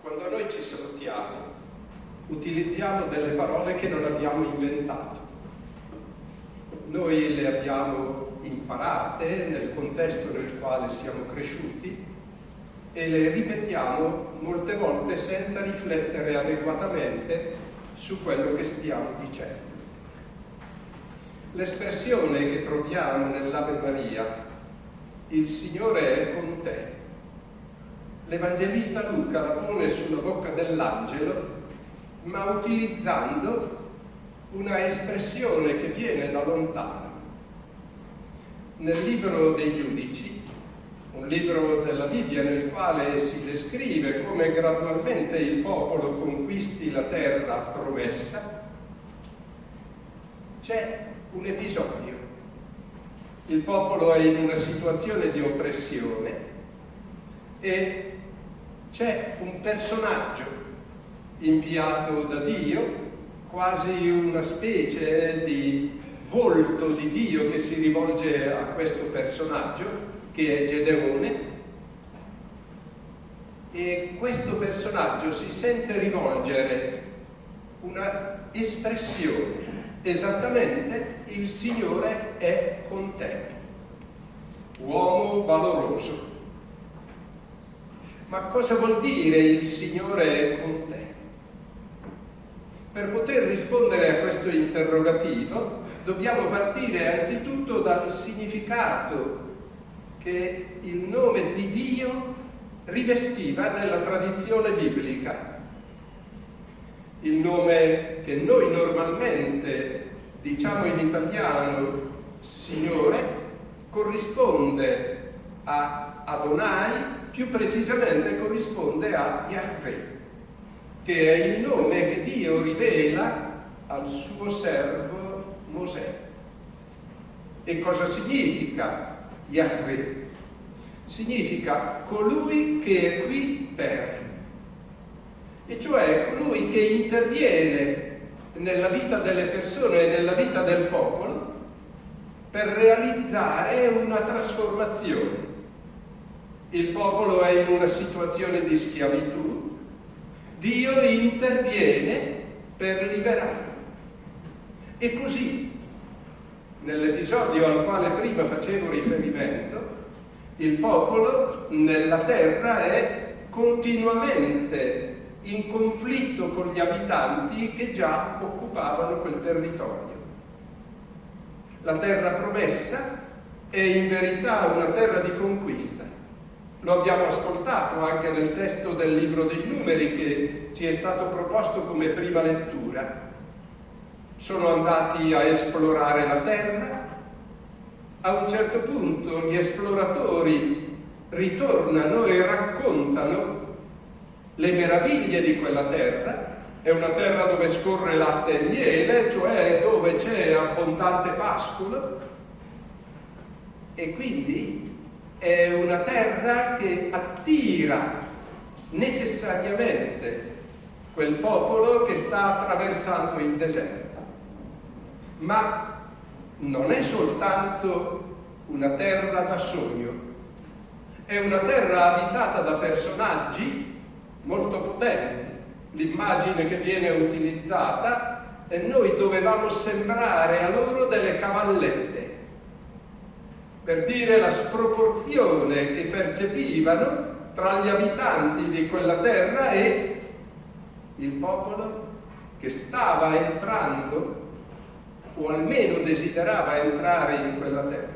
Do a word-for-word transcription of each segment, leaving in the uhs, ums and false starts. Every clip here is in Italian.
Quando noi ci salutiamo, utilizziamo delle parole che non abbiamo inventato. Noi le abbiamo imparate nel contesto nel quale siamo cresciuti e le ripetiamo molte volte senza riflettere adeguatamente su quello che stiamo dicendo. L'espressione che troviamo nell'Ave Maria, il Signore è con te, l'Evangelista Luca la pone sulla bocca dell'angelo, ma utilizzando una espressione che viene da lontano. Nel libro dei Giudici, un libro della Bibbia nel quale si descrive come gradualmente il popolo conquisti la terra promessa, c'è un episodio. Il popolo è in una situazione di oppressione e c'è un personaggio inviato da Dio, quasi una specie di volto di Dio che si rivolge a questo personaggio, che è Gedeone, e questo personaggio si sente rivolgere una espressione, esattamente: il Signore è con te, uomo valoroso. Ma cosa vuol dire il Signore è con te? Per poter rispondere a questo interrogativo dobbiamo partire anzitutto dal significato che il nome di Dio rivestiva nella tradizione biblica. Il nome che noi normalmente diciamo in italiano Signore corrisponde a Adonai, più precisamente corrisponde a Yahweh, che è il nome che Dio rivela al suo servo Mosè. E cosa significa Yahweh? Significa colui che è qui per, e cioè colui che interviene nella vita delle persone e nella vita del popolo per realizzare una trasformazione. Il popolo è in una situazione di schiavitù, Dio interviene per liberarlo. E così, nell'episodio al quale prima facevo riferimento, il popolo nella terra è continuamente in conflitto con gli abitanti che già occupavano quel territorio. La terra promessa è in verità una terra di conquista. Lo abbiamo ascoltato anche nel testo del libro dei Numeri che ci è stato proposto come prima lettura. Sono andati a esplorare la terra. A un certo punto gli esploratori ritornano e raccontano le meraviglie di quella terra. È una terra dove scorre latte e miele, cioè dove c'è abbondante pascolo, e quindi è una terra che attira necessariamente quel popolo che sta attraversando il deserto. Ma non è soltanto una terra da sogno, è una terra abitata da personaggi molto potenti. L'immagine che viene utilizzata è: noi dovevamo sembrare a loro delle cavallette, per dire la sproporzione che percepivano tra gli abitanti di quella terra e il popolo che stava entrando, o almeno desiderava entrare in quella terra.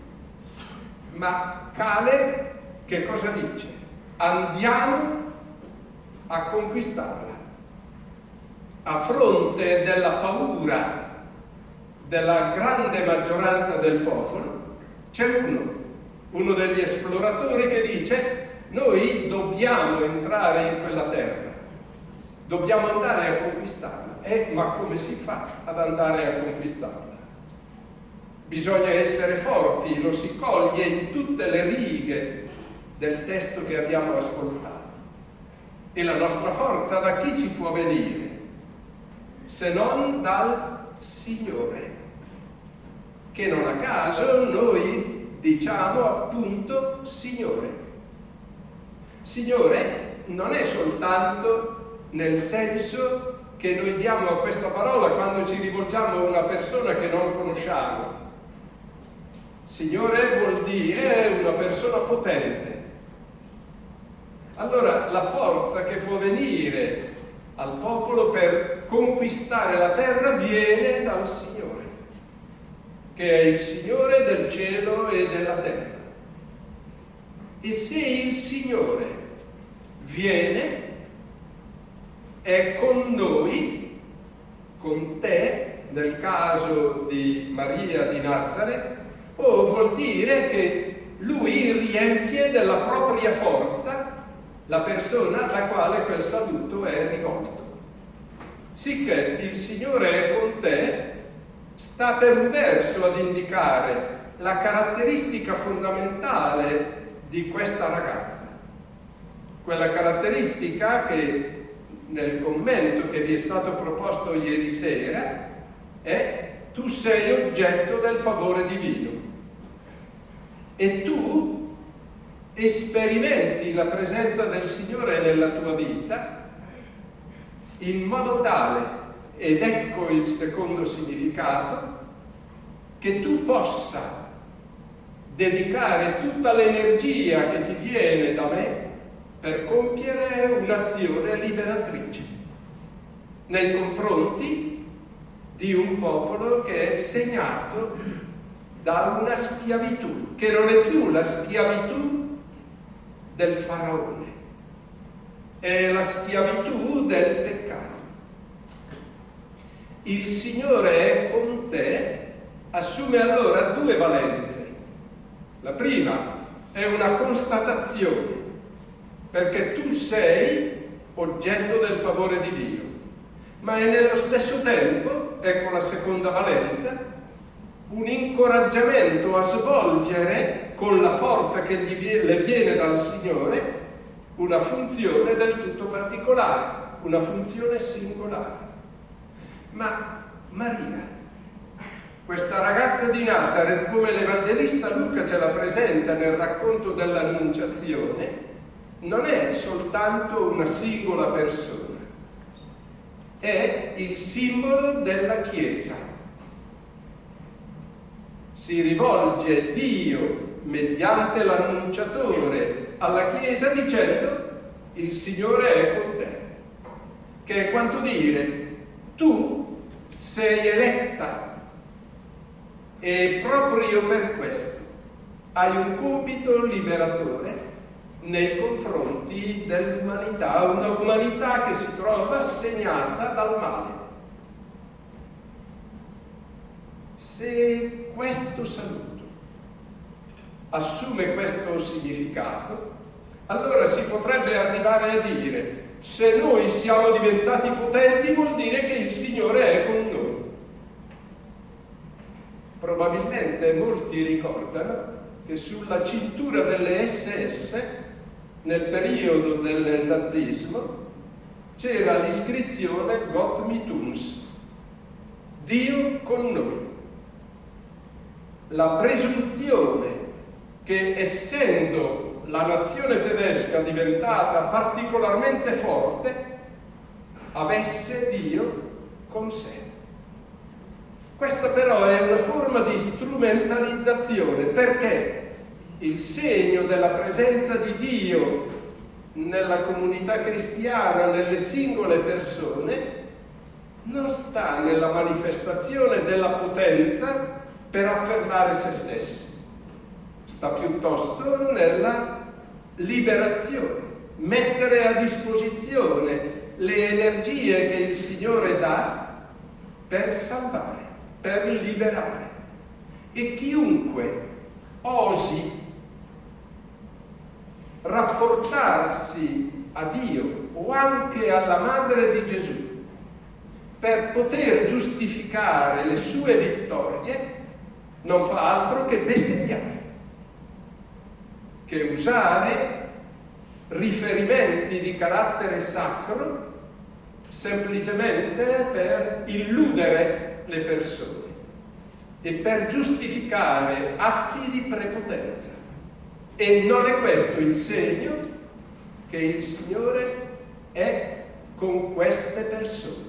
Ma Caleb che cosa dice? Andiamo a conquistarla. A fronte della paura della grande maggioranza del popolo, c'è uno, uno degli esploratori che dice: noi dobbiamo entrare in quella terra, dobbiamo andare a conquistarla. Eh, ma come si fa ad andare a conquistarla? Bisogna essere forti, lo si coglie in tutte le righe del testo che abbiamo ascoltato. E la nostra forza da chi ci può venire? Se non dal Signore, che non a caso noi diciamo appunto Signore. Signore non è soltanto nel senso che noi diamo a questa parola quando ci rivolgiamo a una persona che non conosciamo. Signore vuol dire una persona potente. Allora la forza che può venire al popolo per conquistare la terra viene dal Signore, che è il Signore del cielo e della terra. E se il Signore viene, è con noi, con te, nel caso di Maria di Nazareth, o vuol dire che lui riempie della propria forza la persona alla quale quel saluto è rivolto. Sicché il Signore è con te, sta per un verso ad indicare la caratteristica fondamentale di questa ragazza. Quella caratteristica che nel commento che vi è stato proposto ieri sera è: tu sei oggetto del favore divino e tu esperimenti la presenza del Signore nella tua vita in modo tale, ed ecco il secondo significato, che tu possa dedicare tutta l'energia che ti viene da me per compiere un'azione liberatrice nei confronti di un popolo che è segnato da una schiavitù, che non è più la schiavitù del faraone, è la schiavitù del peccato. Il Signore è con te assume allora due valenze. La prima è una constatazione, perché tu sei oggetto del favore divino, ma è nello stesso tempo, ecco la seconda valenza, un incoraggiamento a svolgere con la forza che gli viene, le viene dal Signore una funzione del tutto particolare, una funzione singolare. Ma Maria, questa ragazza di Nazareth, come l'Evangelista Luca ce la presenta nel racconto dell'Annunciazione, non è soltanto una singola persona, è il simbolo della Chiesa. Si rivolge Dio mediante l'annunciatore alla Chiesa dicendo: il Signore è con te, che è quanto dire: tu sei eletta e proprio per questo hai un compito liberatore nei confronti dell'umanità, una umanità che si trova segnata dal male. Se questo saluto assume questo significato, allora si potrebbe arrivare a dire: se noi siamo diventati potenti vuol dire che il Signore è con noi. Probabilmente molti ricordano che sulla cintura delle esse esse nel periodo del nazismo c'era l'iscrizione Gott mit uns, Dio con noi. La presunzione che, essendo la nazione tedesca diventata particolarmente forte, avesse Dio con sé. Questa però è una forma di strumentalizzazione, perché il segno della presenza di Dio nella comunità cristiana, nelle singole persone, non sta nella manifestazione della potenza per affermare se stessi, sta piuttosto nella liberazione, mettere a disposizione le energie che il Signore dà per salvare, per liberare. E chiunque osi rapportarsi a Dio o anche alla Madre di Gesù per poter giustificare le sue vittorie non fa altro che bestemmiare, che usare riferimenti di carattere sacro semplicemente per illudere le persone e per giustificare atti di prepotenza. E non è questo il segno che il Signore è con queste persone.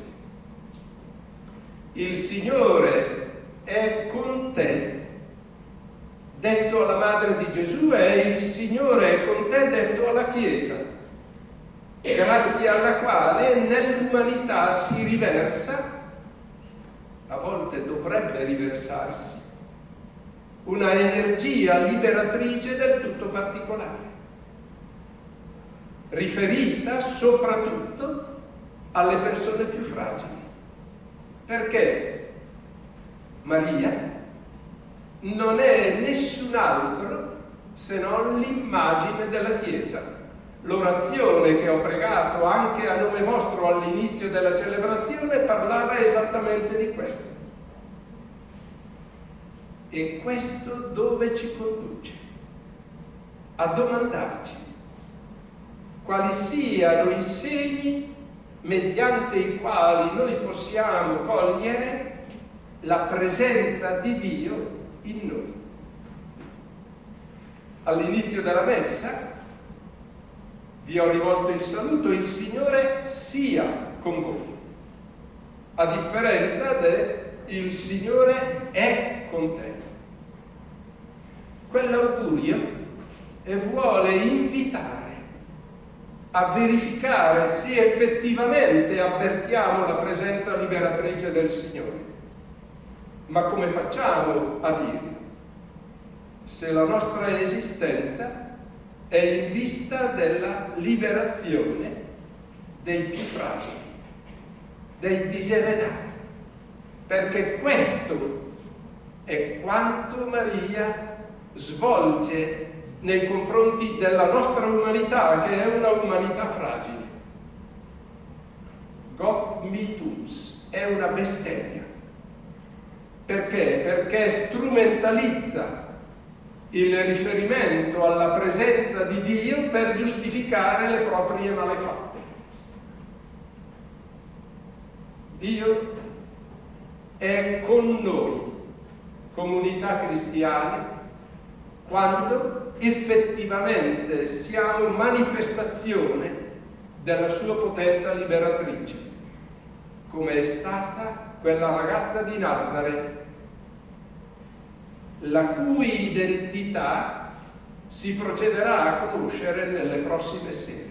Il Signore è con te, detto alla madre di Gesù, e il Signore è con te, detto alla Chiesa, grazie alla quale nell'umanità si riversa, a volte dovrebbe riversarsi, una energia liberatrice del tutto particolare, riferita soprattutto alle persone più fragili. Perché Maria non è nessun altro se non l'immagine della Chiesa. L'orazione che ho pregato anche a nome vostro all'inizio della celebrazione parlava esattamente di questo. E questo dove ci conduce? A domandarci quali siano i segni mediante i quali noi possiamo cogliere la presenza di Dio in noi. All'inizio della messa vi ho rivolto il saluto: il Signore sia con voi, a differenza del il Signore è con te. Quell'augurio e vuole invitare a verificare se effettivamente avvertiamo la presenza liberatrice del Signore. Ma come facciamo a dirlo? Se la nostra esistenza è in vista della liberazione dei più fragili, dei diseredati. Perché questo è quanto Maria svolge nei confronti della nostra umanità, che è una umanità fragile. Gott mit uns è una bestemmia. Perché? Perché strumentalizza il riferimento alla presenza di Dio per giustificare le proprie malefatte. Dio è con noi, comunità cristiana, quando effettivamente siamo manifestazione della sua potenza liberatrice, come è stata quella ragazza di Nazareth, la cui identità si procederà a conoscere nelle prossime sere.